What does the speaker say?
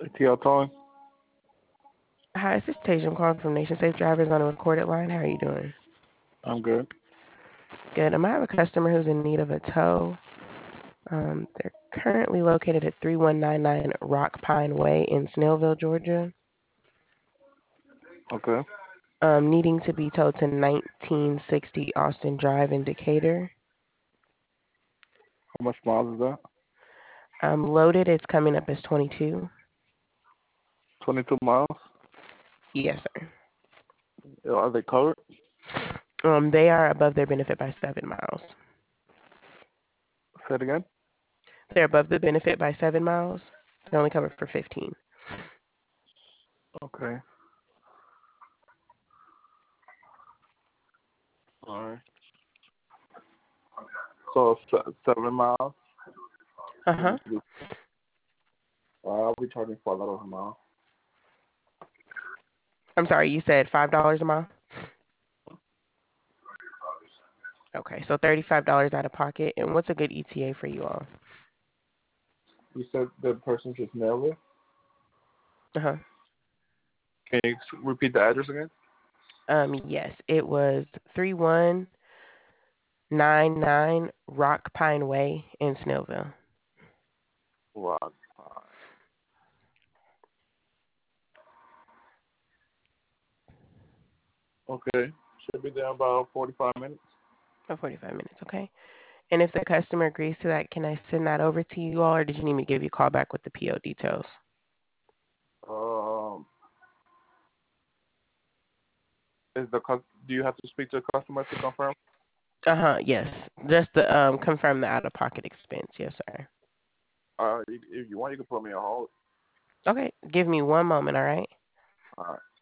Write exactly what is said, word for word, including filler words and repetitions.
T L Towing. Hi, this is Tasia. I'm calling from Nation Safe Drivers on a recorded line. How are you doing? I'm good. Good. Um, I have a customer who's in need of a tow. Um, they're currently located at three one nine nine Rock Pine Way in Snellville, Georgia. Okay. Um, needing to be towed to nineteen sixty Austin Drive in Decatur. How much miles is that? Um, loaded, it's coming up as twenty-two. twenty-two miles. Yes, sir. Yeah, are they covered? Um, they are above their benefit by seven miles. Say it again. They're above the benefit by seven miles. They're only covered for fifteen. Okay. All right. So se- seven miles. Uh-huh. Uh, I'll be charging five dollars a mile. I'm sorry, you said five dollars a mile? Okay, so thirty-five dollars out of pocket. And what's a good E T A for you all? You said the person just nailed it. Uh-huh. Can you s- repeat the address again? Um, yes, it was three one nine nine Rock Pine Way in Snellville. Rock. Okay. Should be there in about forty-five minutes. Oh, forty-five minutes, okay. And if the customer agrees to that, can I send that over to you all, or did you need me to give you a call back with the P O details? Um, is the cus- do you have to speak to the customer to confirm? Uh-huh, yes. Just to um, confirm the out-of-pocket expense. Yes, sir. Uh, if you want, you can put me on hold. Okay, give me one moment, all right? All right.